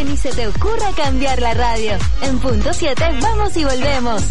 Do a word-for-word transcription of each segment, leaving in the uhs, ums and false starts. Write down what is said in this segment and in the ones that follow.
que ni se te ocurra cambiar la radio. En punto siete vamos y volvemos.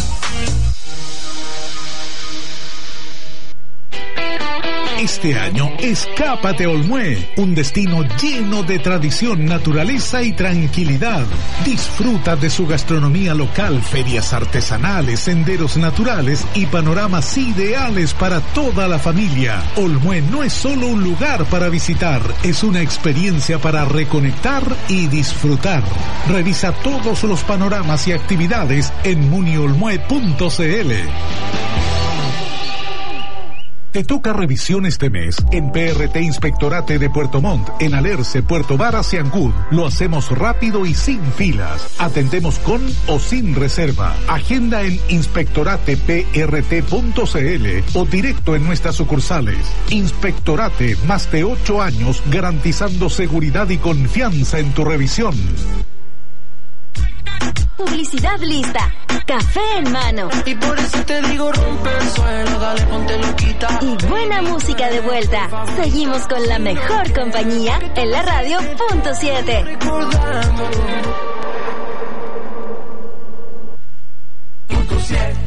Este año, escápate a Olmué, un destino lleno de tradición, naturaleza y tranquilidad. Disfruta de su gastronomía local, ferias artesanales, senderos naturales y panoramas ideales para toda la familia. Olmué no es solo un lugar para visitar, es una experiencia para reconectar y disfrutar. Revisa todos los panoramas y actividades en muniolmue punto c l. Te toca revisión este mes en P R T Inspectorate de Puerto Montt, en Alerce, Puerto Varas y Ancud. Lo hacemos rápido y sin filas. Atendemos con o sin reserva. Agenda en inspectorate p r t punto c l o directo en nuestras sucursales. Inspectorate, más de ocho años garantizando seguridad y confianza en tu revisión. Publicidad lista, café en mano. Y por eso te digo rompe el suelo, dale ponte loquita. Y buena música de vuelta. Seguimos con la mejor compañía en la radio punto siete. Punto siete.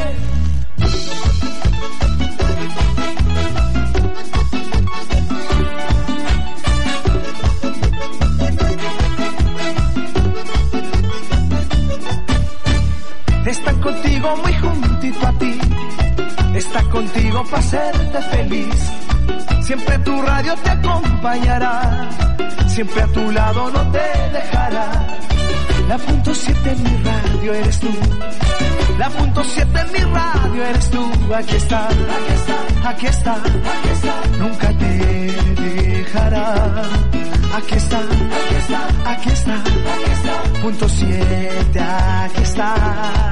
Están contigo muy juntito a ti, está contigo para hacerte feliz. Siempre tu radio te acompañará, siempre a tu lado no te dejará. La punto siete en mi radio eres tú, la punto siete en mi radio eres tú. Aquí está, aquí está, aquí está, aquí está. Nunca te dejará. Aquí está, aquí está, aquí está, aquí está. Punto siete, aquí está.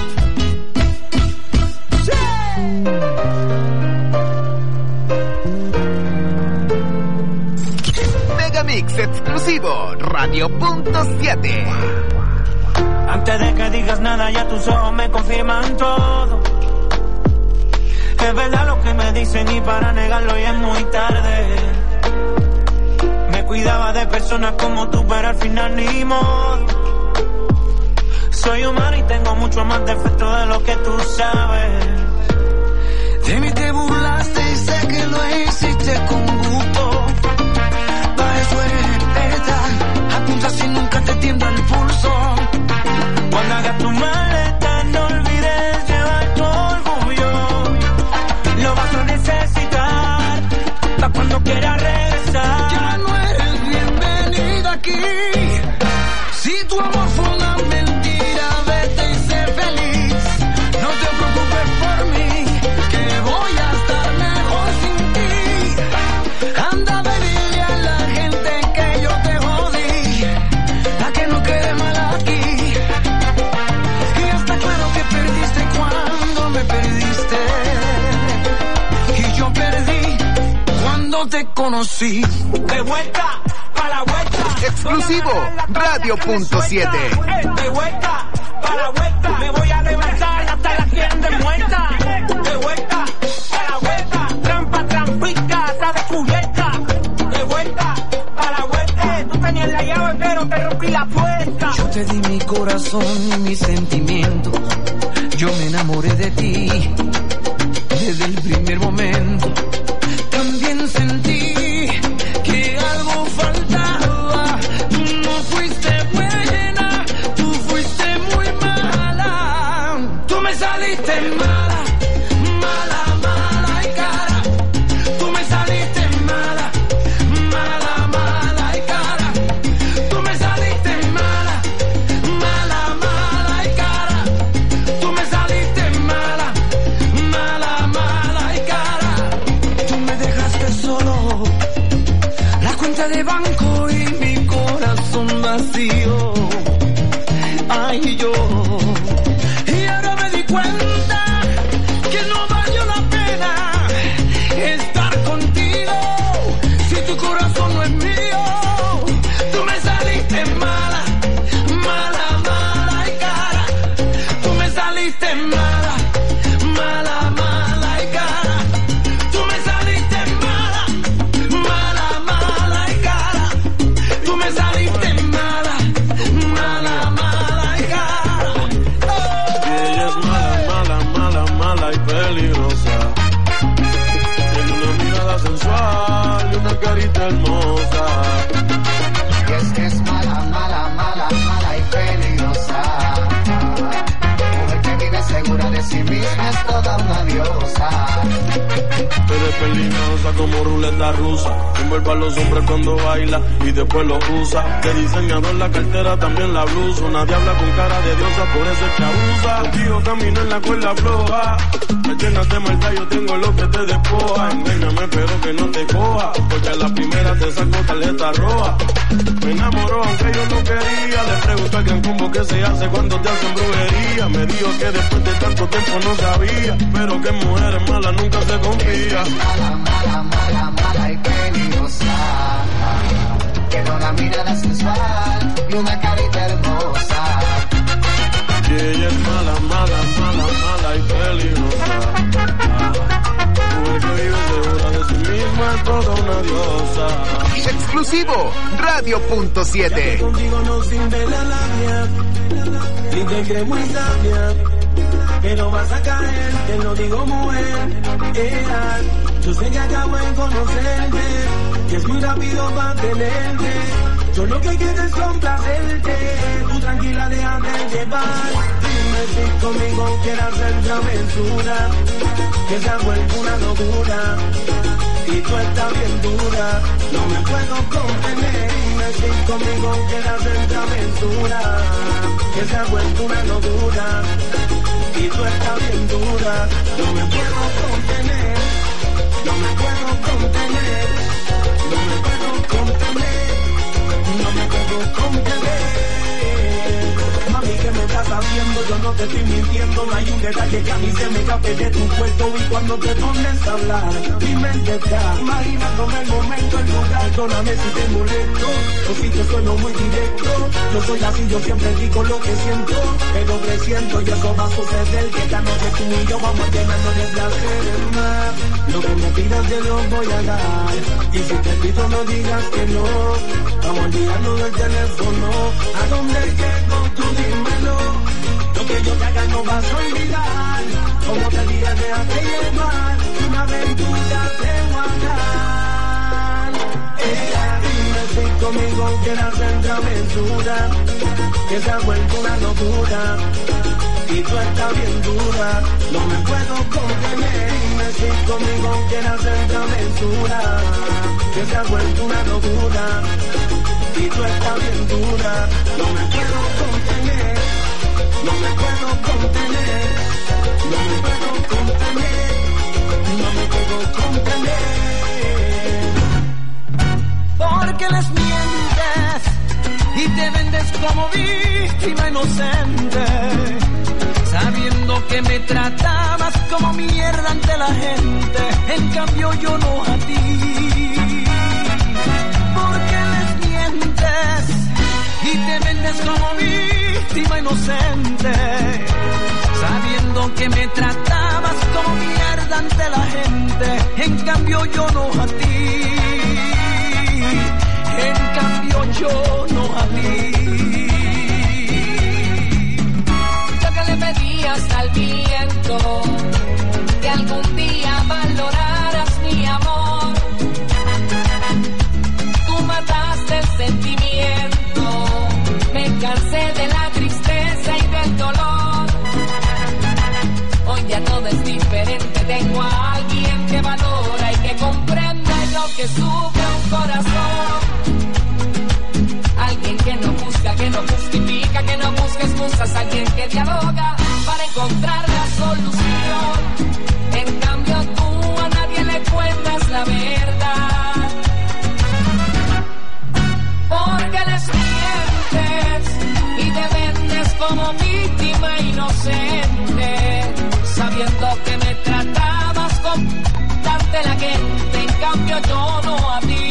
¡Sí! Megamix exclusivo, Radio Punto siete. Antes de que digas nada, ya tus ojos me confirman todo. Es verdad lo que me dicen y para negarlo ya es muy tarde. Cuidaba de personas como tú, pero al final ni modo. Soy humano y tengo mucho más defectos de lo que tú sabes. De mí te burlaste y sé que lo hiciste con gusto. Para eso eres experta, apunta si nunca te tiembla el pulso. Cuando hagas tu maleta no olvides llevar tu orgullo. Lo vas a necesitar para cuando quieras regresar. Aquí. Si tu amor fue una mentira, vete y sé feliz. No te preocupes por mí, que voy a estar mejor sin ti. Anda a pedirle a la gente que yo te jodí, a que no quede mal aquí. Y está claro que perdiste cuando me perdiste, y yo perdí cuando te conocí. De vuelta a la vuelta. Exclusivo, Radio Punto siete. De vuelta, para la vuelta, me voy a levantar hasta la gente muerta. De vuelta, para la vuelta, trampa, trampita, está descubierta. De vuelta, para la vuelta, tú tenías la llave pero te rompí la puerta. Yo te di mi corazón y mis sentimientos, yo me enamoré de ti desde el primer momento. También sentí que algo faltaba. Tú no fuiste buena, tú fuiste muy mala. Tú me saliste mala, mala, mala y cara. Tú me saliste mala, mala, mala y cara. Tú me saliste mala, mala, mala y cara. Tú me saliste mala, mala, mala y cara. Tú me dejaste solo, la cuenta de banco y mi corazón vacío. Ay, yo. Y ahora me di cuenta que no valió la pena estar contigo si tu corazón no es mío. Tú me saliste mala, mala, mala y cara. Tú me saliste mala, mala, mala y cara. Tú me saliste mala, mala, mala y cara. Tú me saliste mala, toda una diosa. Tú eres peligrosa como ruleta rusa. Envuelve a los hombres cuando baila y después lo usa. De diseñador la cartera, también la blusa. Nadie habla con cara de diosa, por eso es chabusa. Contigo camino en la cuerda floja. Me llenas de maldad, yo tengo lo que te despoja. Engáñame pero que no te coja, porque a la primera te saco tarjeta roja. Me enamoró aunque yo no quería. Le pregunto al gran combo que se hace cuando te hacen brujería. Me dijo que después de tanto tiempo no sabía, pero que mujeres malas nunca se confía. Mala, mala, mala, mala y peligrosa. Tiene una mirada sensual y una carita hermosa. Y ella es mala, mala, mala, mala y peligrosa. Mujer que vive segura de sí misma es toda una diosa. Exclusivo Radio punto siete. Contigo no sirve la labia, ni te crees muy sabia, que no vas a caer, te lo digo mujer. Era, yo sé que acabo de conocerte, que es muy rápido para tenerte. Yo lo que quiero es complacerte, tú tranquila déjate llevar. Dime si conmigo quieres hacer travesura, que se ha vuelto una locura. Y tú estás bien dura, no me puedo contener. Dime si conmigo quieres hacer travesura, que se ha vuelto una locura. Y tú estás bien dura, no me puedo contener. No me puedo contener. No me puedo contener. No me puedo contener. Mami, ¿qué me estás haciendo? Yo no te estoy mintiendo. No hay un detalle que a mí se me escape de tu cuerpo. Y cuando te pones a hablar, mi mente está imaginándome el momento, el lugar. Perdóname si te molesto o si te sueno muy directo. Yo soy así, yo siempre digo lo que siento, pero presiento y eso va a suceder. Que esta noche tú y yo vamos llenando de placer más. Lo que me pidas te lo voy a dar. Y si te pido no digas que no. Vamos a olvidarnos del teléfono. ¿A dónde llego? Tú dímelo. Lo que yo te haga no vas a olvidar. Como te diga, déjate llevar. Una aventura te voy a dar. Ella, dime si conmigo quieres hacer travesura, que se ha vuelto una locura. Y tú estás bien dura, no me puedo contener. Dime si conmigo quieres hacer travesura, que se ha vuelto una locura. Y tú estás bien dura, no me puedo contener. No me puedo contener. No me puedo contener. No me puedo contener. Porque les mientes y te vendes como víctima inocente, sabiendo que me tratabas como mierda ante la gente. En cambio yo no a ti. Porque les mientes y te vendes como víctima inocente, sabiendo que me tratabas como mierda ante la gente. En cambio yo no a ti. En cambio yo no a ti. Lo que le pedías al viento, que algún día valoraras mi amor. Tú mataste el sentimiento, me cansé de la tristeza y del dolor. Hoy ya todo es diferente, tengo a alguien que valora y que comprende lo que sufre un corazón. Alguien que no busca, que no justifica, que no busca excusas. Alguien que dialoga para encontrar la solución. En cambio tú a nadie le cuentas la verdad. Porque les mientes y te vendes como víctima inocente, sabiendo que me tratabas con ante la gente. En cambio yo no a ti.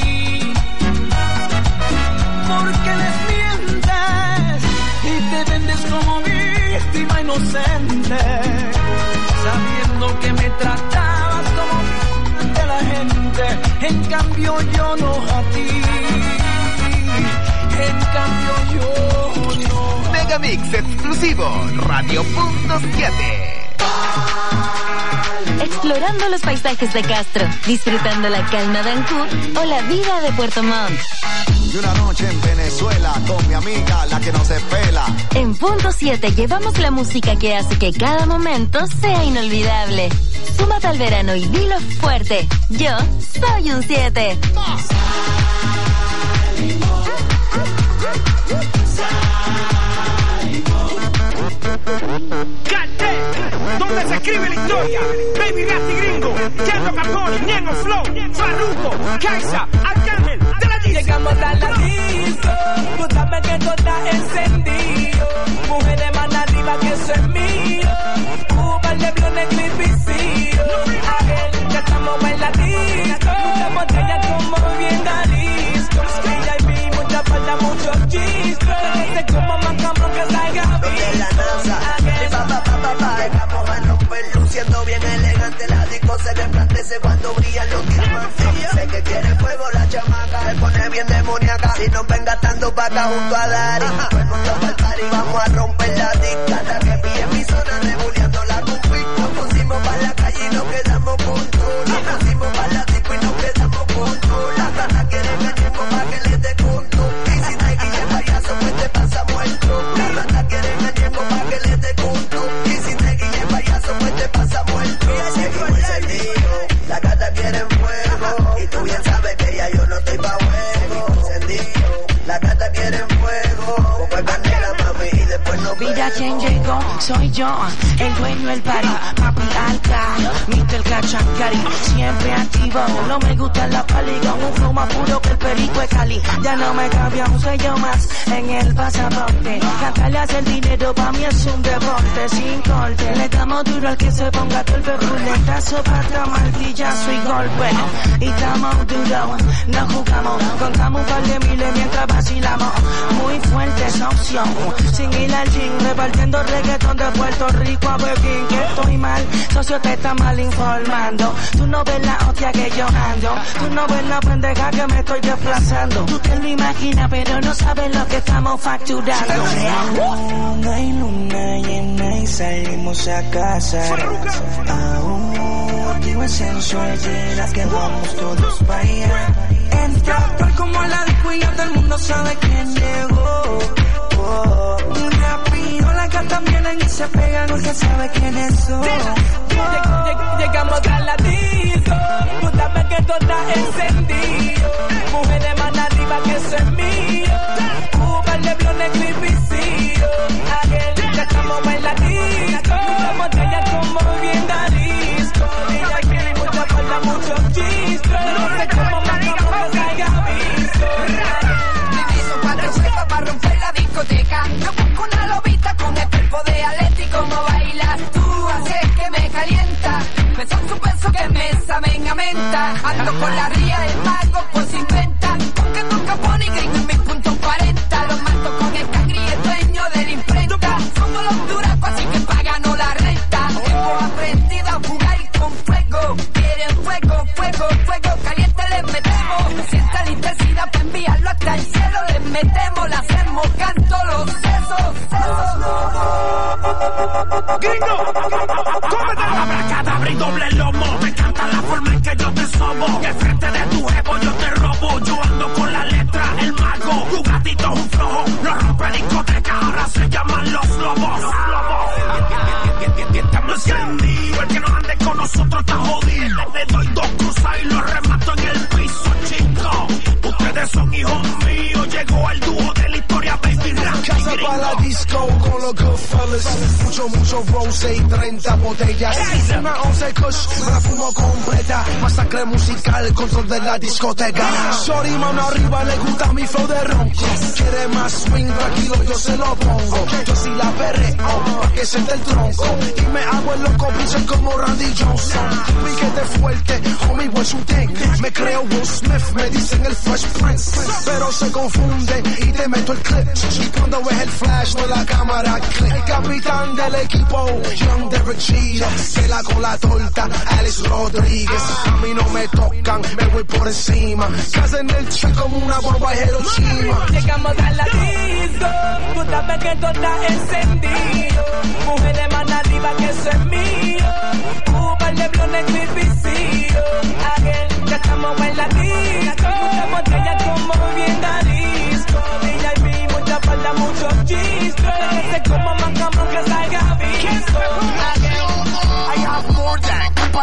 Porque les mientes y te vendes como víctima inocente, sabiendo que me tratabas como ante la gente. En cambio yo no a ti. En cambio yo no. Megamix exclusivo Radio punto siete. Explorando los paisajes de Castro, disfrutando la calma de Ancud o la vida de Puerto Montt. Y una noche en Venezuela con mi amigo amiga, la que no se pela. En Punto siete llevamos la música que hace que cada momento sea inolvidable. Súmate al verano y dilo fuerte. Yo soy un siete. Cartel, donde se escribe la historia. Baby Rasty Gringo, Tiendo Capone, Ñengo Flow, Farruko, Kaisa, Arcángel, de la disco. Llegamos a la disco, tú sabes que todo está encendido. Mujeres más arriba que eso es mío. Uva, leblones, clipicillo. Aquel, ya estamos en la disco. Muchas botellas como bien disco. V I P, mucha falta, muchos chistros. Este como más cabrón que salga de la NASA, mi papá, papá, papá, vamos a romper, luciendo bien elegante, la disco se resplandece cuando brillan los diamantes. Sé que quiere fuego la chamaca, se pone bien demoníaca, si nos ven gastando paca junto a Dari, todo el mundo va al party, vamos a romper la disca, hasta que pille mi zona, rebuleando la cumpi, nos pusimos para la calle y nos quedamos con todo, nos pusimos para la disco y nos quedamos con todo, las ganas quieren el tiempo para que les dé con todo, y si te guille payaso pues te pasa muerto, las ganas quieren el tiempo para que les dé con todo, y si te guille payaso pues te pasa muerto, seguimos encendido, la gata quiere fuego, y tú bien sabes que ya yo no estoy pa' juego, encendido, la gata quiere fuego, poco es candela mami y después no pego. Mira quién llegó, soy yo, el dueño del party, papi alca, mister Cachacari, siempre activo, no me gusta la paliga, un flow más puro que el perico de Cali, ya no me cambia un sello más en el pasaporte, cantarle hacer dinero pa' mí es un deporte, sin corte, le damos duro al que se ponga torpe, ruletazo, pata, martillazo y golpe, y estamos duros, no jugamos, contamos un par de miles mientras vacilamos, muy fuerte esa opción, sin ir al gym, repartiendo reggaetón de Puerto Rico a Pekín, que estoy mal, socio te está mal informando, tú no ves la hostia que yo ando, tú no ves la pendeja que me estoy desplazando, tú te lo imaginas pero no sabes lo que estamos facturando. Aún hay luna llena y salimos a casar, aún digo es sensual, llenas que vamos todos pa' allá, entra tal como la disco y ya todo el mundo sabe quién llegó. Oh, rápido las gatas vienen y se pegan porque sabe quiénes son. Llegamos a la disco, tú sabes que todo está encendido. Mujeres más arriba que eso es mío. Uva, leblones, clipicillo. Aquel, ya estamos en la disco. Muchas botellas como bien disco. V I P, mucha falta, muchos chistros. No sé cómo más vamos que salga visto. Cuatro huevos para romper la discoteca. Yo busco una lobita con el cuerpo de Atlético. Como bailas tú, haces que me calienta. Me son su peso que me saben a menta. Ando con la ría del mago, pues inventa. Porque nunca pone gringo en mis puntos cuarenta. Los mato con el cangri, el dueño de la imprenta. Somos los duracos, así que páganos la renta. Hemos aprendido a jugar con fuego. Quieren fuego, fuego, fuego. Caliente les metemos. Sienta la intensidad para enviarlo hasta el cielo. Les metemos, la hacemos, canto los sesos. Gringo, cómete la bracada, y doble lomo. Me encanta la forma en que yo te sobo. Y al frente de tu jevo yo te robo. Yo ando con la letra, el mago. Tu gatito es un flojo. Lo rompe discoteca, ahora se llaman los lobos. Estamos encendidos. El que no ande con nosotros está jodido. Le doy dos cruzas y lo remato en el piso, chico. Ustedes son hijos míos. Llegó el dúo de la historia, Baby Rasty. Casa para la disco con los Goodfellas. Mucho, mucho rose y treinta botellas. Una once kush, me la fumo completa. Masacre musical, control de la discoteca. Shorty, mano arriba, le gusta mi flow de ronco. Quiere más swing, tranquilo, yo se lo pongo. Yo sí la perreo, pa' que siente el tronco. Y me hago el loco, piso como Randy Johnson. Piquete fuerte, homie, what's you think? Me creo Will Smith, me dicen el Fresh Prince. Pero se confunde y te meto el clip. Y cuando ves el flash de la cámara, click. El capitán del equipo, Young Derek Jeter. Se la con la torta, Alex Rodríguez. A mí no me tocan, me voy por encima. Casa en el chat como una bomba de Hiroshima. Llegamos a la disco, tú sabes que todo está encendido. Mujeres más arriba que eso es mío. Uva, leblones, clipicillo. Aquel, ya estamos en la disco. Muchas botellas como bien disco. V I P, mucha falda,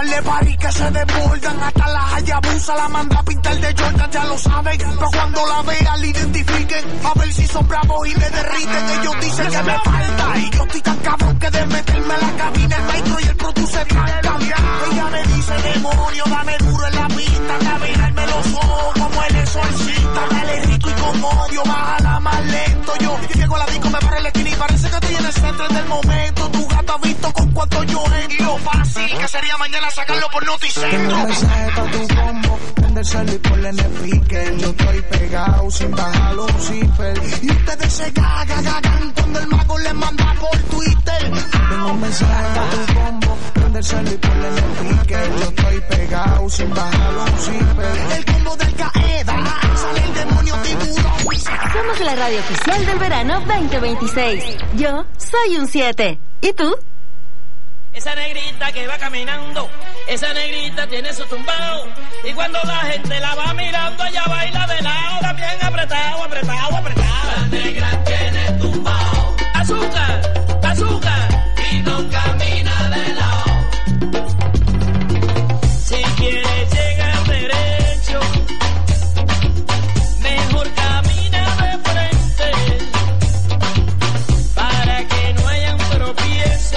par de paris que se desbordan. Hasta la Hayabusa la manda a pintar de Jordan, ya lo saben. Pero cuando la vean, la identifiquen. A ver si son bravos y me derriten. Ellos dicen que me falta. Y yo estoy tan cabrón que de meterme a la cabina, el maestro y el produce tranca. Ella me dice, demonio, dame duro en la pista. Caminarme los ojos como el exorcista. Dale rico y con odio, bájala más lento. Yo llego a la disco, me paro en la esquina y parece que estoy en el centro del momento. Tu gato ha visto con cuánto yo entro. Y lo fácil que sería mañana sacarlo por Noticentro. Tengo un mensaje pa' tu combo, prende el cel y ponle en el speaker. Yo estoy pegado sin bajar un zipper. Y ustedes se cagan, cagan cuando el mago les manda por Twitter. Tengo un mensaje pa' tu combo, prende el cel y ponle en el speaker. Yo estoy pegado sin bajar un zipper. El combo del Caeda, sale el demonio tiburón. Somos la radio oficial del verano veinte veintiséis. Yo soy un siete. ¿Y tú? Esa negrita que va caminando, esa negrita tiene su tumbao. Y cuando la gente la va mirando, ella baila de lado, bien apretado, apretado, apretado. La negra tiene tumbao. Azúcar, azúcar. Y no camina de lado. Si quieres llegar derecho, mejor camina de frente, para que no hayan tropiezos.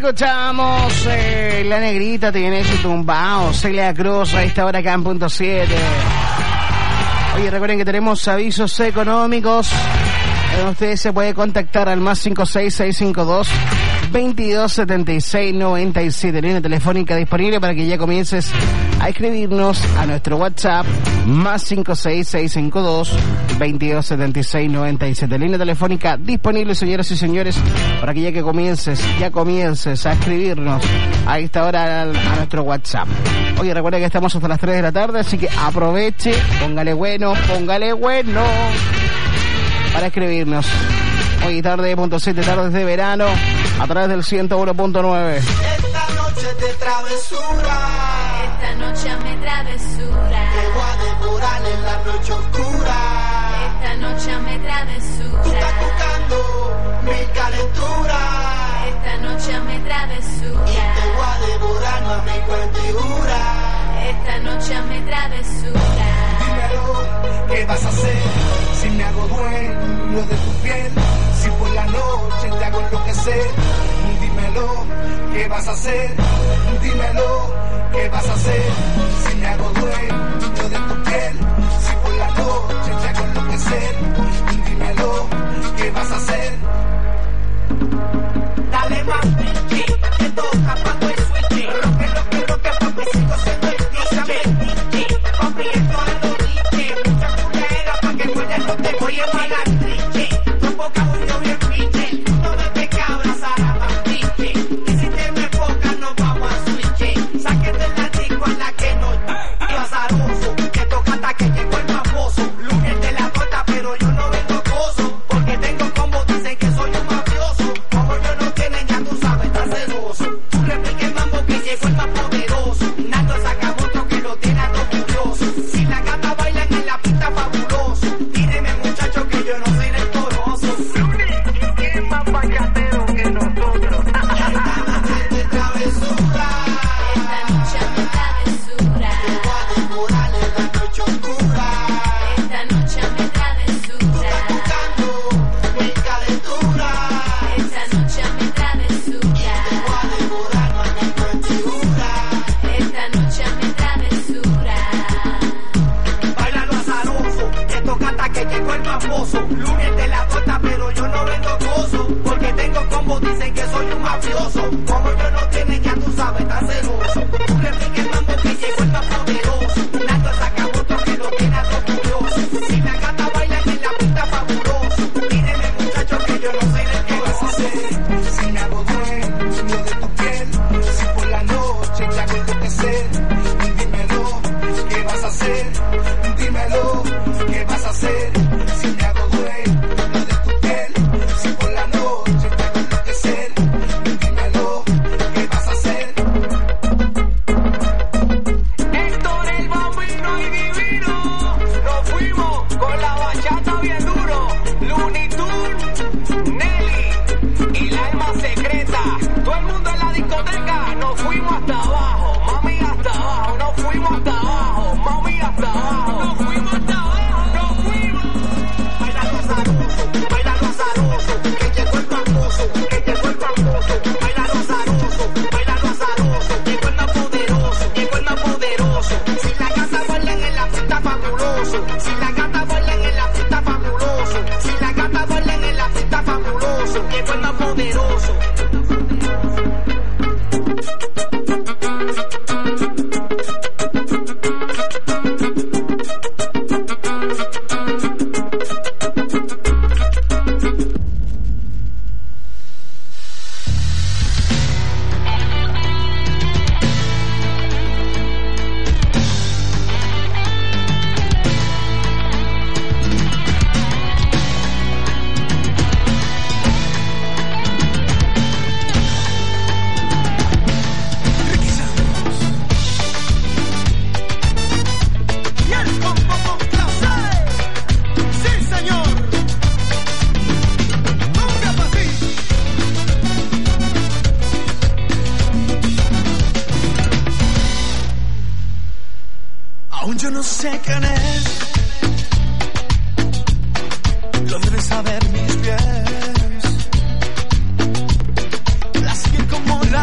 escuchamos eh, La Negrita tiene su tumbao, Celia Cruz, a esta hora acá en punto siete. Oye, recuerden que tenemos avisos económicos. Eh, ustedes se pueden contactar al más cinco seis seis cinco dos, veintidós setenta y seis noventa y siete, línea telefónica disponible para que ya comiences a escribirnos a nuestro WhatsApp, más cinco seis seis cinco dos, veintidós setenta y seis noventa y siete, línea telefónica disponible, señoras y señores, para que ya que comiences, ya comiences a escribirnos a esta hora a, a nuestro WhatsApp. Oye, recuerda que estamos hasta las tres de la tarde, así que aproveche, póngale bueno, póngale bueno para escribirnos. Hoy tarde, punto siete, tardes de verano, a través del ciento uno punto nueve. Esta noche de travesura, esta noche me travesura, te voy a devorar en la noche oscura. Esta noche me travesura, tú estás buscando mi calentura. Esta noche me travesura, y te voy a devorar, mami, cuenta y jura. Esta noche me travesura. Dímelo, ¿qué vas a hacer si me hago dueño de tu piel? Si por la noche te hago enloquecer. Dímelo, ¿qué vas a hacer? Dímelo, ¿qué vas a hacer si me hago dueño de tu piel? Si por la noche te hago enloquecer. Dímelo, ¿qué vas a hacer? Dale más, pinche, te toca pago el switch. Roque, roque, roque, papi, sigo siendo el pinche. Papi, esto es lo diche. Mucha culera pa' que cuentes, no te voy a pagar triche. Tu boca yo bien pinche. No me te cabras a la mampiche. Y si te me enfocas, nos vamos a switch. Sáquete la disco a la que no y azaroso. Te toca hasta que llegó el maposo. Lunes de la torta, pero yo no vengo coso. Porque tengo combo, dicen que soy un mafioso. Como yo no tienen, ya tú sabes, estás celoso. Tú replique el mambo que llegó el más poderoso. Nato el sacamoto que lo tiene a todo curioso. Si la gata bailan en la pista, fabuloso. Míreme, muchacho, que yo no soy rectoroso. ¿Quién más payatero que nosotros? Esta noche de travesura, Esta noche me travesura, te voy a devorar en la noche oscura. esta noche me travesura, Buscando mi calentura. esta noche me travesura, Voy a devorar, mami, cuenta y jura. esta noche me travesura. Bailalo azaroso, te toca hasta que llegó el maposo. Lunes de la torta, pero yo no vendo gozo. Porque tengo combo, dicen que soy un mafioso. Como yo no tienen, ya tú sabes, estás celoso. Tú replique el mambo que llegó el más poderoso. Nato el sacamoto que lo tiene a todo curioso. Si la gata bailan en la pista, fabuloso. Míreme, muchacho, que yo no soy del que vas a hacer. Si me hago dueño de tu piel, si por la noche te hago enloquecer. Dímelo, ¿qué vas a hacer? Dímelo, ¿qué vas a hacer si me hago dueño de tu piel? Si por la noche te hago enloquecer. Dímelo, ¿qué vas a hacer? Héctor el Bambino y Divino, nos fuimos con la bachata bien duro. Looney Tunes, Nelly y la alma secreta. Todo el mundo en la discoteca, nos fuimos hasta abajo, mami hasta abajo, nos fuimos hasta abajo, mami hasta abajo, nos fuimos hasta abajo, nos fuimos. Bailalo azaroso, bailalo azaroso, que llegó el famoso, que llegó el famoso. Bailalo azaroso, bailalo azaroso, llegó el más poderoso, llegó el más poderoso. Si la gata bailan en la pista, fabuloso. Si la gata bailan en la pista, fabuloso. Si la gata bailan en la pista, fabuloso. Llegó el más poderoso. Sí, señor. Cumbia pa' ti. Aún yo no sé quién es, lo deben saber mis pies. La siguen como la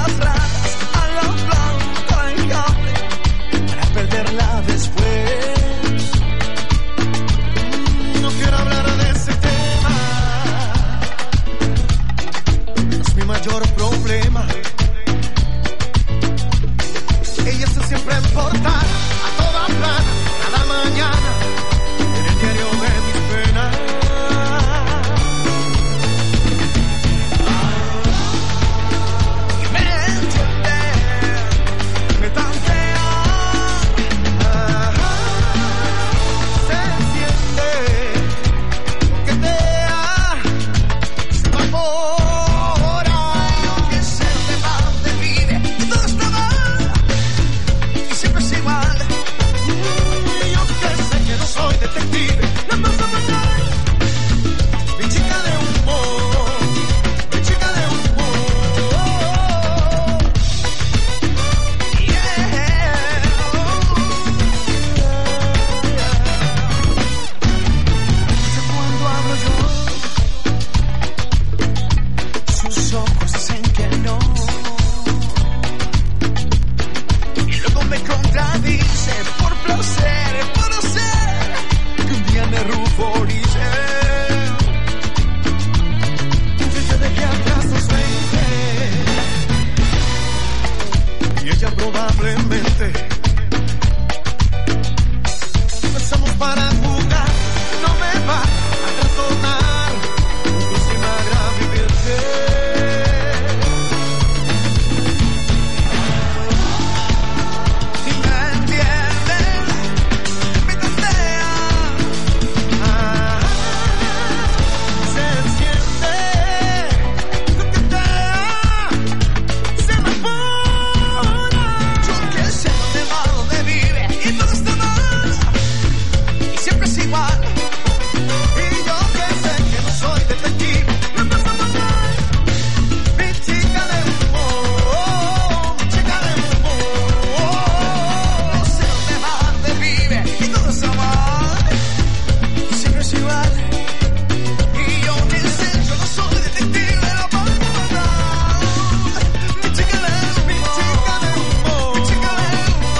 igual. Y yo que sé que no soy detective, me pasa fatal. Mi chica de humor, mi chica de humor. Sé dónde va, dónde vive y todo está mal. Siempre es igual. Y yo que sé, yo no soy detective, me pasa fatal. Mi chica de humor, mi chica de humor, mi chica de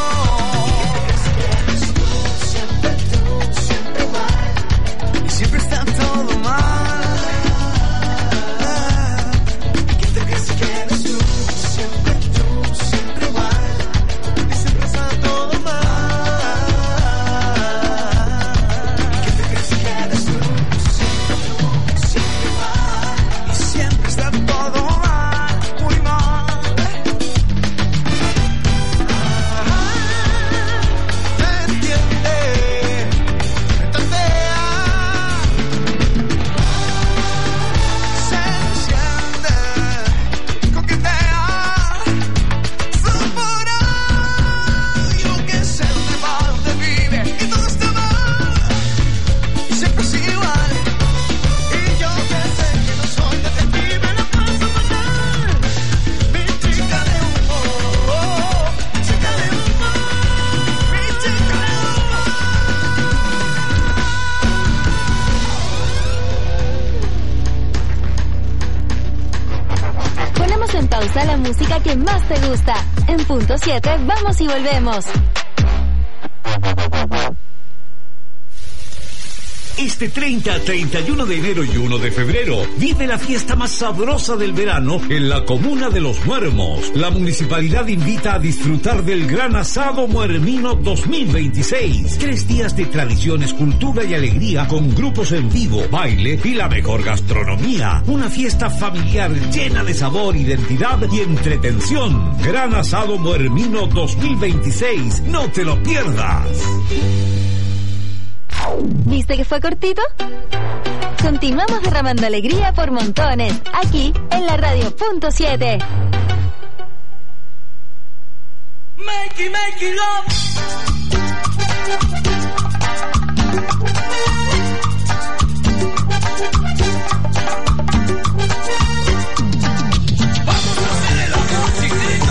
humor. Siempre tú, siempre igual. Y siempre está todo mal. ¿Qué te crees que eres tú? Siempre tú, siempre igual. Y siempre está todo mal. ¿Qué te crees que eres tú? Siempre tú, siempre igual. Y siempre está todo mal, muy mal. ¿Me entiendes? Me tantea. Se enciende, coquetea, supura. Yo que sé dónde va, dónde vive y todo está mal. Siempre es igual. Y yo que sé que no soy detective, la paso fatal. Mi chica de humor, mi chica de humor, mi chica de Ponemos en pausa la música que más te gusta. En punto siete, vamos y volvemos. Este treinta, treinta y uno de enero y uno de febrero vive la fiesta más sabrosa del verano en la comuna de Los Muermos. La municipalidad invita a disfrutar del Gran Asado Muermino dos mil veintiséis. Tres días de tradiciones, cultura y alegría con grupos en vivo, baile y la mejor gastronomía. Una fiesta familiar llena de sabor, identidad y entretención. Gran Asado Muermino dos mil veintiséis. No te lo pierdas. ¿Viste que fue cortito? Continuamos derramando alegría por montones, aquí en la radio punto siete. Make it, make it love. Vamos a hacer el amor, chiquita.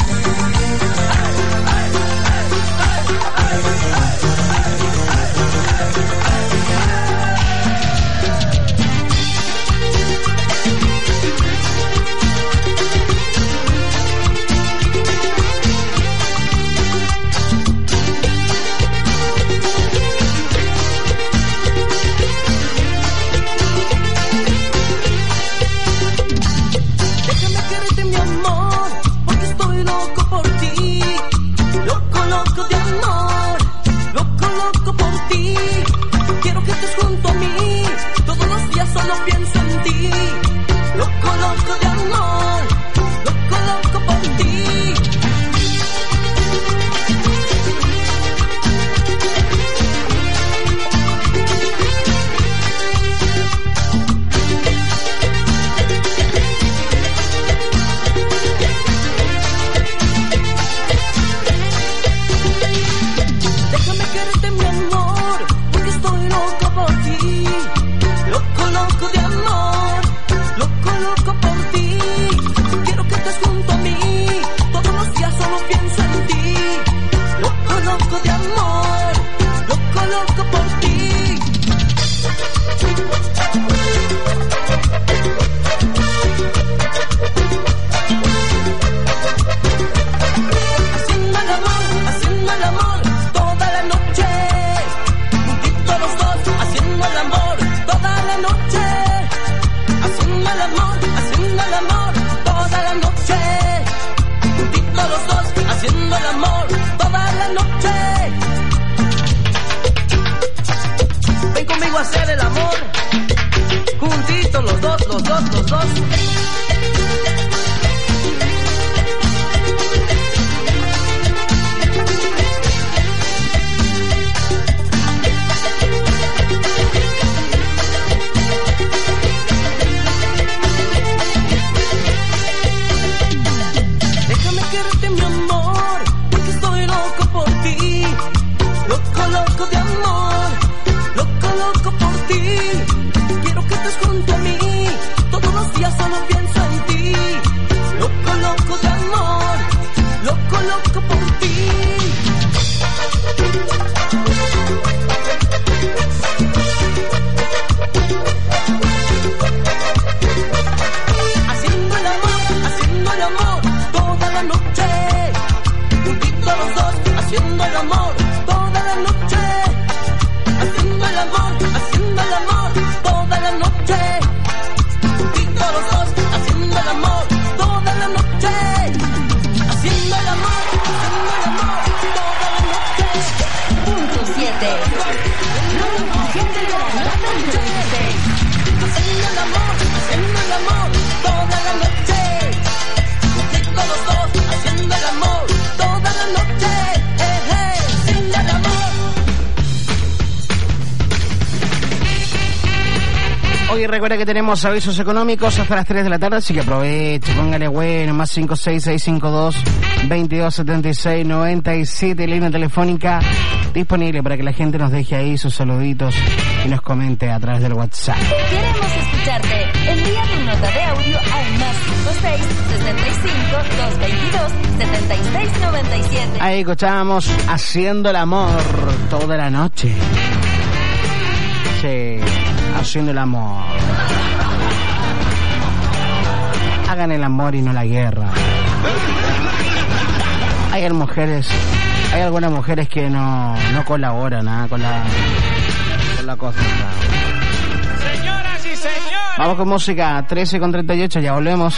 Déjame quererte, mi amor, porque estoy loco por ti. Loco, loco de amor, loco, loco por ti. Quiero que estés junto a mí, todos los días solo pienso en ti. Loco, loco de amor, loco, loco por ti. Déjame quererte, mi amor, porque estoy loco por ti. Loco, loco de amor, loco, loco por ti. Quiero que estés junto a mí, todos los días solo pienso en ti. Loco, loco de amor, loco, loco por ti. Haciendo el amor, haciendo el amor toda la noche. Juntitos los dos, haciendo el amor toda la noche. Haciendo el amor, haciendo el amor toda la noche. Juntitos los dos, haciendo el amor toda la noche. Ven conmigo a hacer el amor. Juntitos los dos, los dos, los dos. Déjame quererte, mi amor, porque estoy loco por ti. Loco, loco de amor, loco, Hoy recuerda que tenemos avisos económicos hasta las tres de la tarde, así que aproveche, póngale bueno, más cinco seis seis cinco dos, veintidós setenta y seis noventa y siete, línea telefónica disponible para que la gente nos deje ahí sus saluditos y nos comente a través del WhatsApp. Queremos escucharte. Envía tu nota de audio al más cinco seis sesenta y cinco doscientos veintidós setenta y seis noventa y siete. Ahí escuchábamos Haciendo el Amor toda la noche. Sí, haciendo el amor. Hagan el amor y no la guerra. Hay mujeres, hay algunas mujeres que no, no colaboran nada con la con la cosa. Señoras y señores. Vamos con música, trece con treinta y ocho, ya volvemos.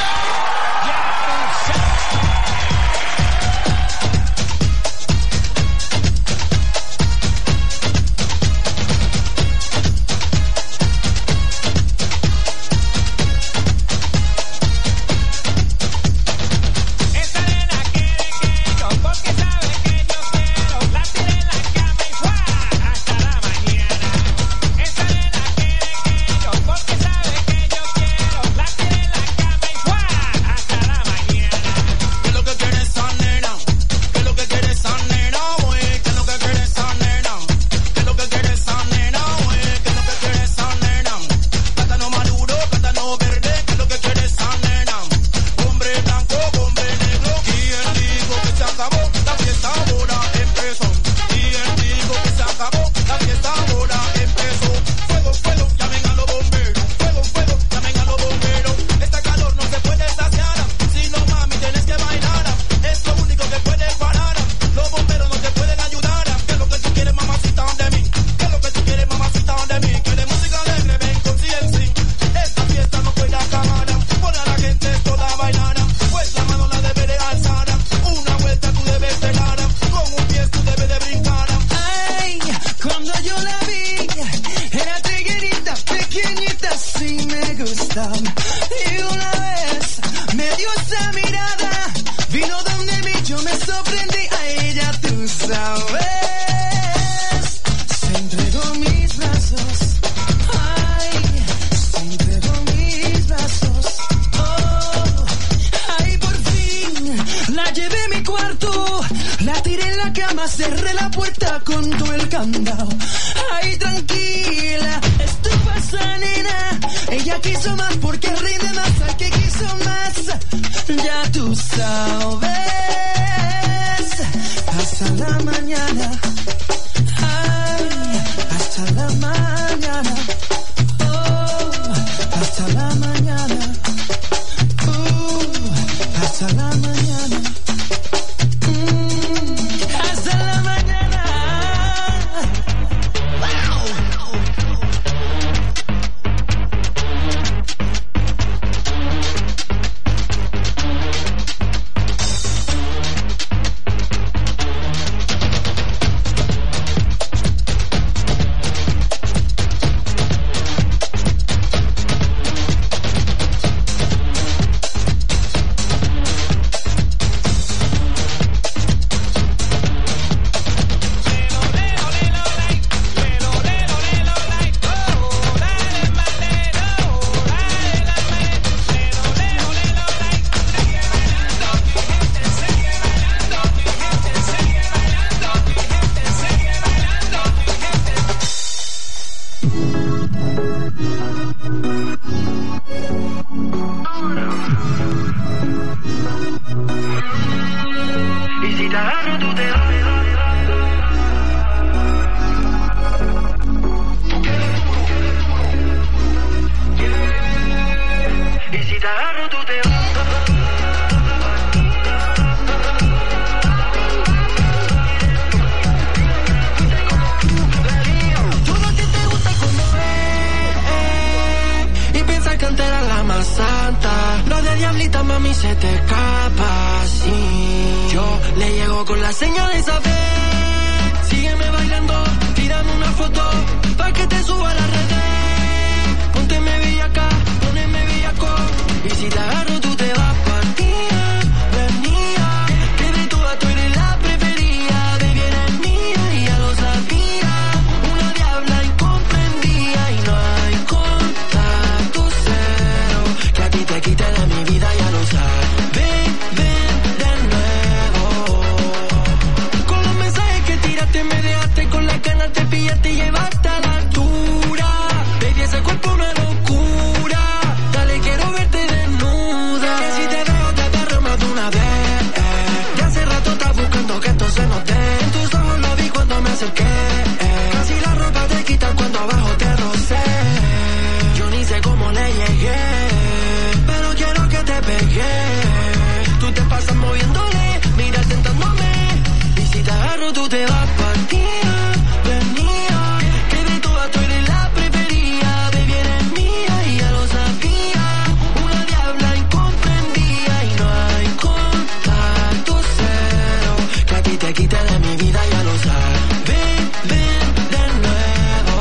tú te pasas moviéndole, mira tentándome. Y si te agarro tú te vas partida, venía. Que de todas tú eres la preferida, baby eres mía y ya lo sabía. Una diabla incomprendida y no hay contacto cero. Que aquí te quite de mi vida, ya lo sabes. Ven, ven de nuevo.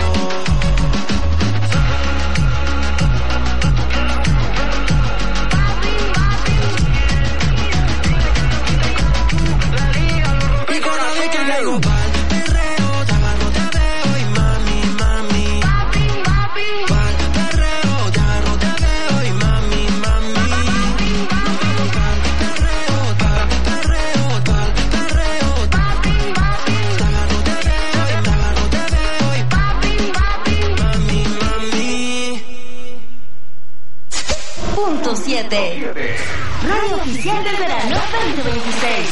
Y cada vez que llego pa'l perreo, te agarro, te veo y mami, mami. Pa'l perreo, te agarro, te veo y mami, mami. Pa'l perreo, pa'l perreo, pa'l perreo. Te agarro, te veo y te agarro, te veo y mami, mami. Punto siete. Radio Oficial del Verano veinte veintiséis.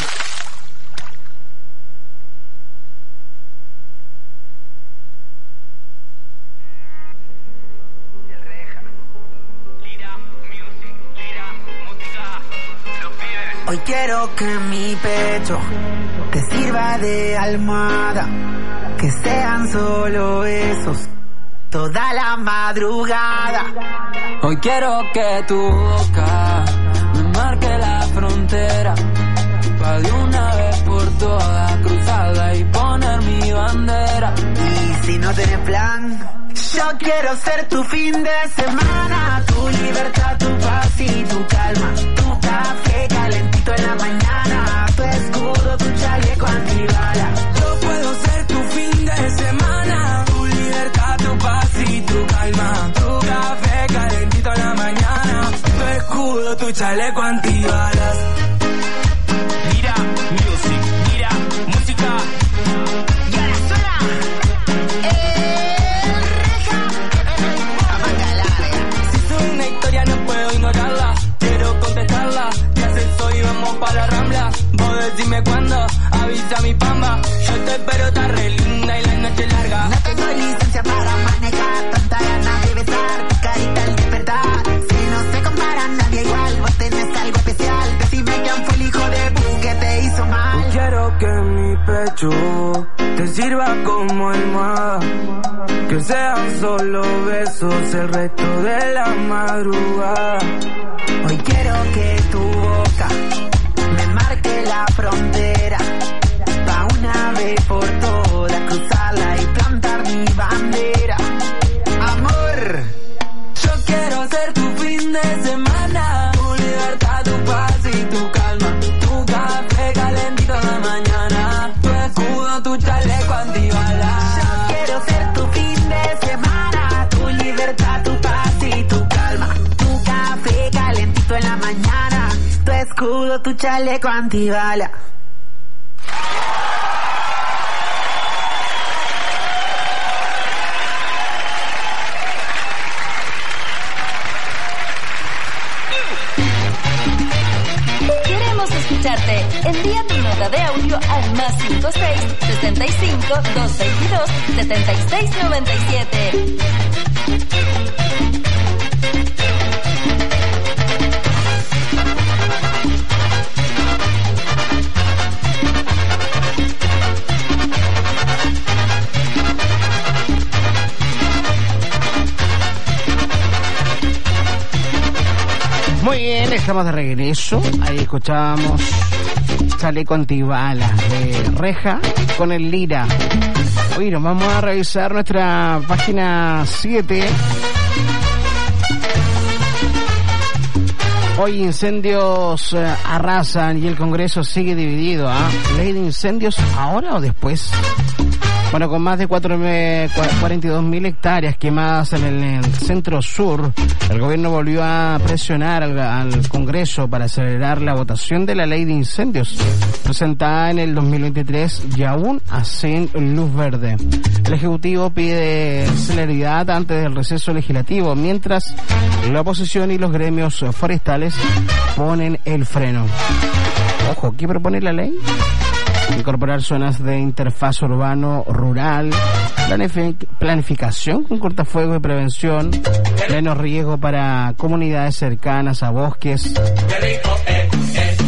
Hoy quiero que mi pecho te sirva de almohada, que sean solo besos toda la madrugada. Hoy quiero que tu boca me marque la frontera, pa' de una vez por todas cruzarla y poner mi bandera. Y si no tienes plan, yo quiero ser tu fin de semana, tu libertad, tu paz y tu calma, tu café calentito en la mañana, tu escudo, tu chaleco antibala. Yo puedo ser tu fin de semana, tu libertad, tu paz y tu calma, tu café calentito en la mañana, tu escudo, tu chaleco antibalas. Mira, music, mira, música. Y ahora suena Si soy una historia no puedo ignorarla, quiero contestarla. ¿Qué haces hoy? Vamos para la Rambla. Vos decime cuándo, avisa mi pamba. Yo te espero, está re linda y la noche es larga. No tengo licencia para manejar, tanta ganas de besar tu carita al despertar. Si no se compara a nadie igual, vos tenés algo especial. Decime quién fue el hijo de Pu que te hizo mal. Hoy quiero que mi pecho te sirva como almohada, que sean solo besos el resto de la madrugada. Hoy quiero que tu boca me marque la frontera, pa' una vez por todas cruzarla y plantar mi bandera. Amor, yo quiero ser tu fin de semana, tu libertad, tu paz y tu calma, tu café calentito en la mañana, tu escudo, tu chaleco antibalas. yo quiero ser tu fin de semana, tu libertad, tu paz y tu calma, tu café calentito en la mañana, tu escudo, tu chaleco antibala. Queremos escucharte. Envía tu nota de audio al más cinco seis, sesenta y cinco, doscientos veintidós, setenta y seis noventa y siete. Muy bien, estamos de regreso. Ahí escuchábamos Chaleco Antibala de Reja con el Lira. Hoy nos vamos a revisar nuestra página siete. Hoy incendios eh, arrasan y el Congreso sigue dividido. ¿Ah? ¿Ley de incendios ahora o después? Bueno, con más de cuarenta y dos mil hectáreas quemadas en el, en el centro sur, el gobierno volvió a presionar al, al Congreso para acelerar la votación de la ley de incendios, presentada en el dos mil veintitrés y aún sin luz verde. El Ejecutivo pide celeridad antes del receso legislativo, mientras la oposición y los gremios forestales ponen el freno. Ojo, ¿qué propone la ley? Incorporar zonas de interfaz urbano-rural, planific- planificación con cortafuegos y prevención, menos riesgo para comunidades cercanas a bosques. Qué rico es, es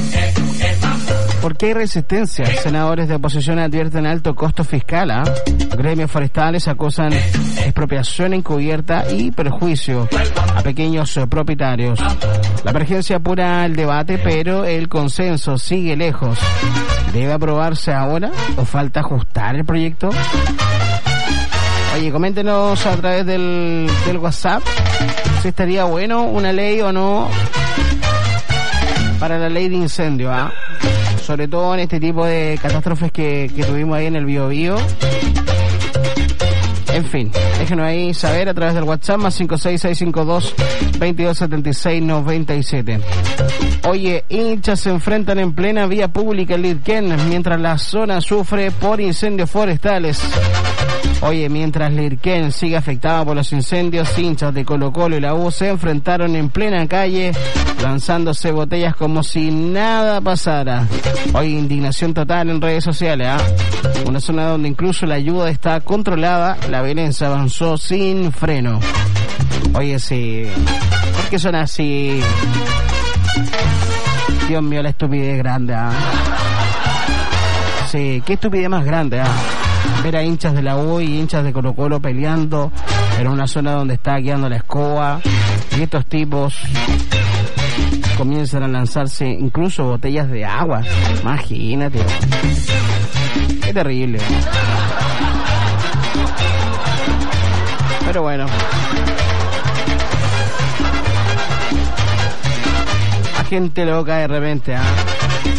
porque hay resistencia. Senadores de oposición advierten alto costo fiscal. ¿eh? Gremios forestales acusan expropiación encubierta y perjuicio a pequeños eh, propietarios. La emergencia apura el debate, pero el consenso sigue lejos. ¿Debe aprobarse ahora o falta ajustar el proyecto? Oye, coméntenos a través del, del WhatsApp si estaría bueno una ley o no para la ley de incendio, ¿ah? Sobre todo en este tipo de catástrofes que, que tuvimos ahí en el Biobío. En fin, déjenos ahí saber a través del WhatsApp más cinco seis seis cinco dos, veintidós setenta y seis noventa y siete. Oye, hinchas se enfrentan en plena vía pública en Lirquén mientras la zona sufre por incendios forestales. Oye, mientras Lirquén sigue afectada por los incendios, hinchas de Colo Colo y la U se enfrentaron en plena calle, lanzándose botellas como si nada pasara. Oye, indignación total en redes sociales, ¿eh? Una zona donde incluso la ayuda está controlada, la violencia avanzó sin freno. Oye, sí, ¿por qué son así? Dios mío, la estupidez grande, ¿eh? Sí, qué estupidez más grande, ¿eh? Ver a hinchas de la U y hinchas de Colo Colo peleando en una zona donde está guiando la escoba y estos tipos comienzan a lanzarse incluso botellas de agua. Imagínate. Qué terrible. Pero bueno. A gente loca de repente, ¿ah? ¿eh?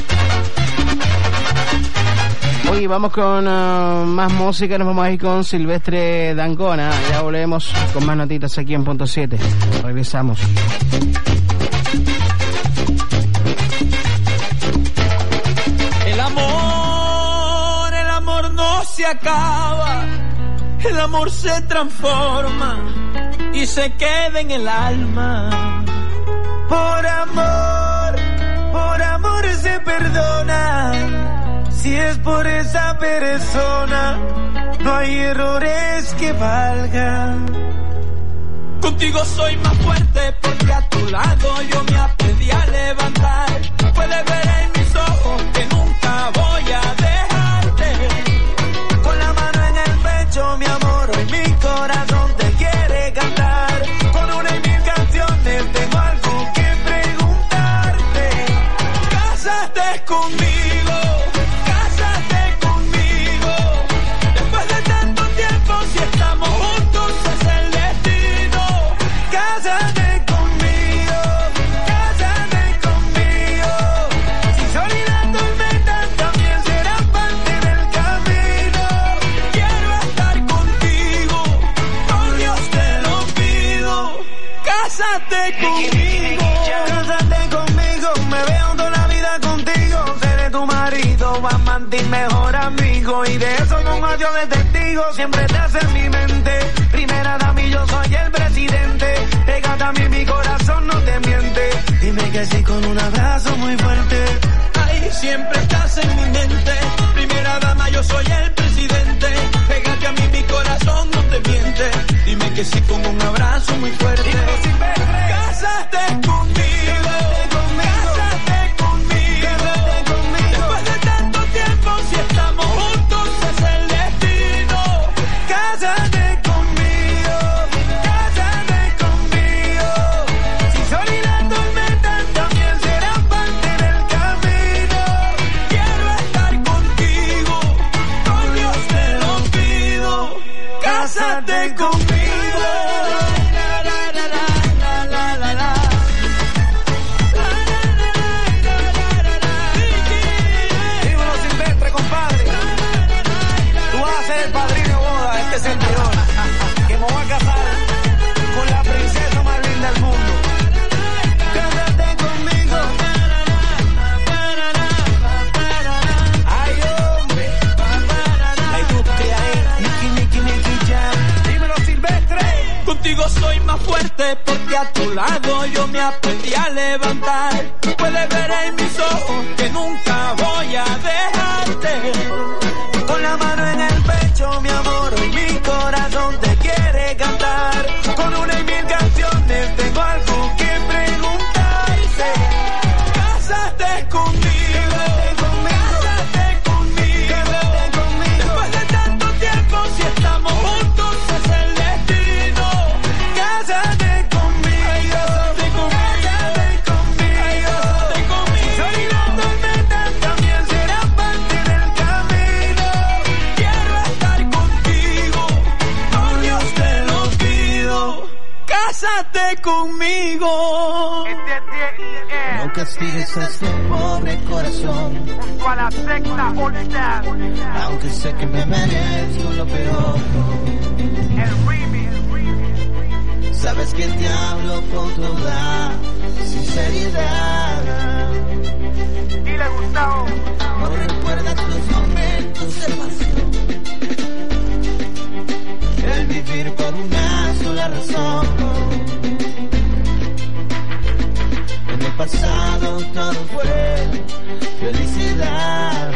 Hoy vamos con uh, más música, nos vamos a ir con Silvestre Dangona. Ya volvemos con más notitas aquí en Punto siete. Regresamos. El amor, el amor no se acaba, el amor se transforma y se queda en el alma. Por amor, por amor se perdona. Si es por esa persona, no hay errores que valgan. Contigo soy más fuerte porque a tu lado yo me aprendí a levantar. Puedes ver en mis ojos que nunca voy a dejarte. Con la mano en el pecho, mi amor, hoy mi corazón te quiere cantar. Con una y mil canciones tengo algo que preguntarte. Cásate conmigo. Cásate conmigo, cásate conmigo, me veo toda la vida contigo, seré tu marido, amante y mejor amigo, y de eso con adiós de testigo, siempre te hace en mi mente, primera dama y yo soy el presidente, pégate a mí, mi corazón no te miente, dime que sí con un abrazo muy fuerte, ay, siempre estás en mi mente, primera dama yo soy el presidente, pégate a mí, mi corazón no te miente, dime que sí con un abrazo muy fuerte. Cásate conmigo, cásate conmigo, después de tanto tiempo si estamos juntos es el destino. Cásate conmigo, cásate conmigo, si sol y la tormenta también serán parte del camino. Quiero estar contigo, con Dios te lo pido. Cásate conmigo. Contigo soy más fuerte porque a tu lado yo me aprendí a levantar. Puedes ver en mis ojos que nunca voy a dejarte. Con la mano en el pecho, mi amor, hoy mi corazón te quiere cantar. Con una y mil canciones tengo algo que preguntarte. Cásate conmigo, cásate conmigo. cásate conmigo. No castigues a este pobre corazón. Junto a la secta All Star. Aunque sé que me merezco lo peor. El remix. Sabes que te hablo con toda sinceridad. Dile, Gustavo. No recuerdas los momentos de pasión. El vivir por una sola razón. En el pasado todo fue felicidad.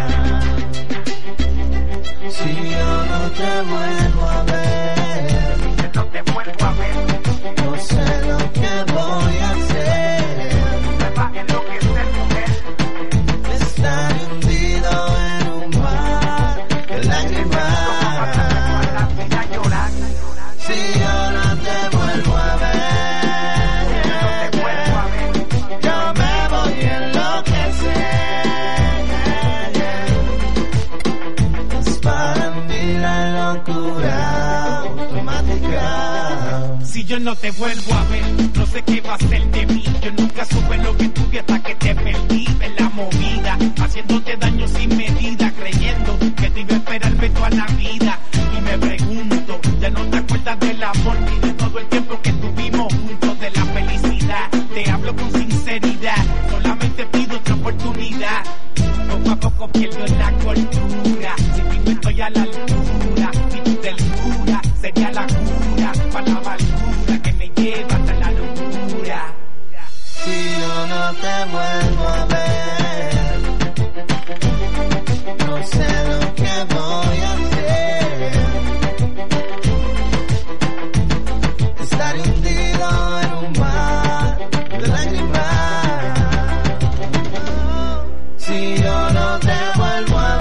Si yo no te vuelvo a ver, no te vuelvo a ver. No sé lo que voy a hacer. Me va a enloquecer, mujer. Estar hundido en un mar de lágrimas. Si yo no te vuelvo a ver, no te vuelvo a ver. Yo me voy a enloquecer. Es para mí la locura automática. Si yo no te vuelvo a ver, no sé qué va a ser de mí. Yo nunca supe lo que tuve hasta que te perdí en la movida, haciéndote daño sin medida, creyendo que te iba a esperarme toda la vida. Y me pregunto, ya no te acuerdas del amor ni de todo el tiempo que tuvimos juntos, de la felicidad. Te hablo con sinceridad, solamente pido otra oportunidad. Poco a poco pierdo la cordura, si ti no estoy a la altura, y tu dulzura sería la cura para la amargura que me lleva hasta la locura. Si yo no te vuelvo a ver, no sé lo que voy a hacer. Estar hundido en un mar de lágrimas. Si yo no te vuelvo a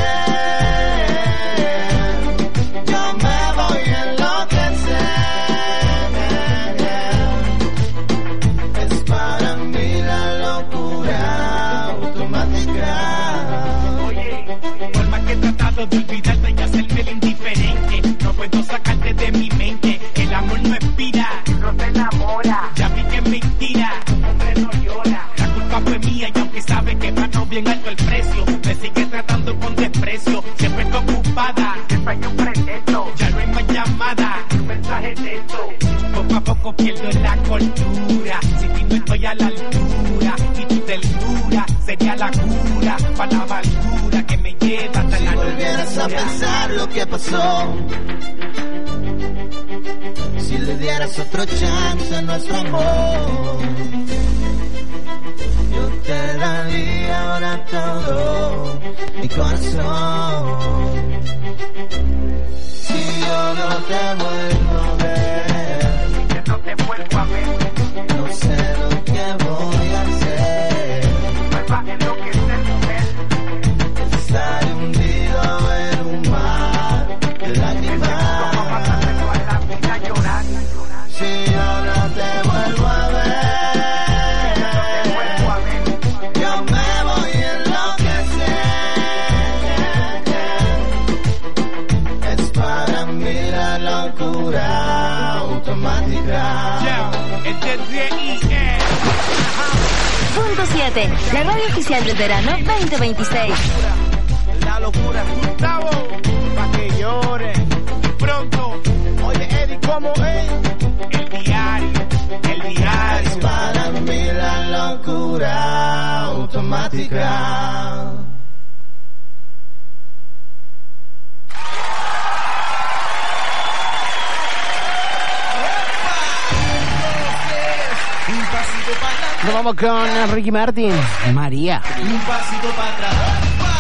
ver, yo me voy a enloquecer. Es para mí la locura automática. Oye, por más que he tratado de olvidarte y hacerme el indiferente, no puedo sacarte de mi mente. El amor no expira, no te enamora. Ya vi que es mentira, un hombre no llora. La culpa fue mía y aunque sabe que ganó bien alto el precio, me sigue tratando con desprecio. Siempre está ocupada, siempre hay un pretexto. Ya no hay más llamada, un mensaje texto. Poco a poco pierdo la cordura, si ti no estoy a la altura, y tu ternura sería la cura para la amargura que me lleva hasta Si la volvieras a locura. pensar lo que pasó, si le dieras otro chance a nuestro amor, yo te daría ahora todo mi corazón. Si yo no te vuelvo a ver, no te vuelvo a ver, no sé lo que voy a hacer. me va a enloquecer, mujer. Estar hundido en un mar de lágrimas. Si yo no te vuelvo a ver, yo me voy a enloquecer. Es para mí la locura automática. Punto siete, la radio oficial del verano veinte veintiséis. La locura, Gustavo, pa' que llore. Y pronto, oye Eddie, ¿cómo es? El diario, el diario. Es para mí la locura automática. Un pasito para adelante, Nos vamos con Ricky Martin. María. un pasito para atrás.